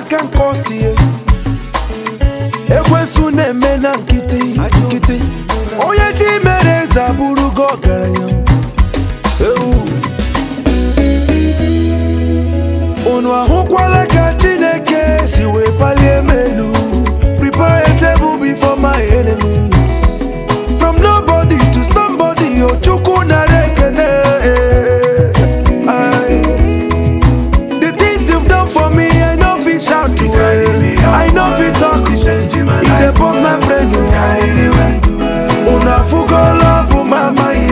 aka nkosie ekwensu na-eme na nkịtị onye ti mere zaburu go ọgaranya unu ahụkwala ka Chineke si wee palie melu prepare a table before my enemies from nobody to somebody Chukwu nara ekene. The things you've done for me I know fit shout to I know fit talk to it dey burst my brain una fugo love for my mind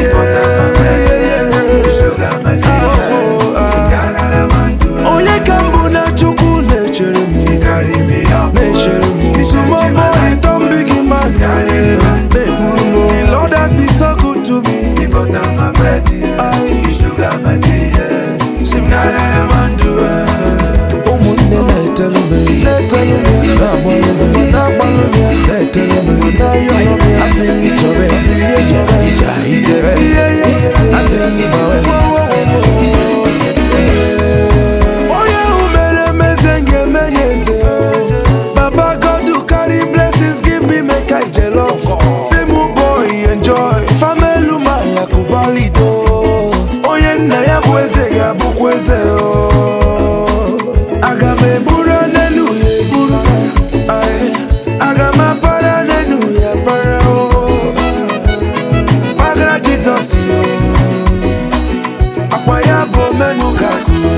onye ka mbụ na Chukwu na-echere m sumomo ịtọ mbigi man the Lord has been so good to me ụmụnne na-etelu m na-etelu m asị gị chọrọ ija itere asị gị gbawe onye ahụ mere emeze ga-emenye eze Baba God to carry blessings give me make I jealous say mu boy enjoy family man yakubalido onye nna ya bụ eze ga-abụkwa eze aga m eburu n'elu ya eburu aga m apara n'elu ya para gbagara Jizọs akwa ya bụ omenuka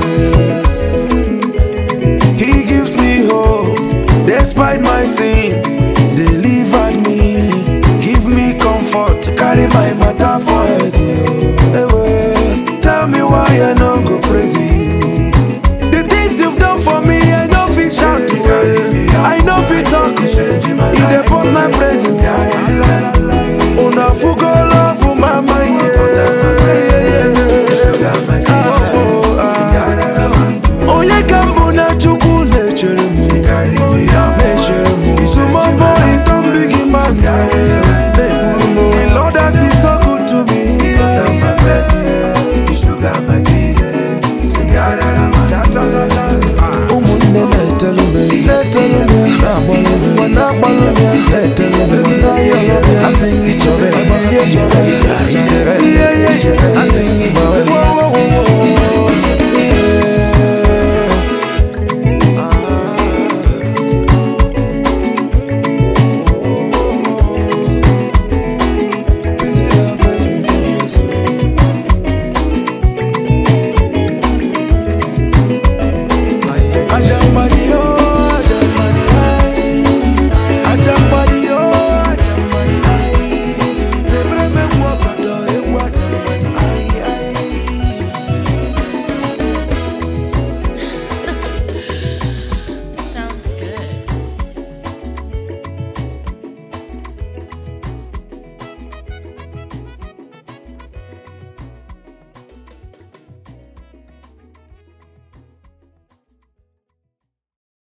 He gives me hope despite my sins delivered me give me comfort carry my matter for head tell me why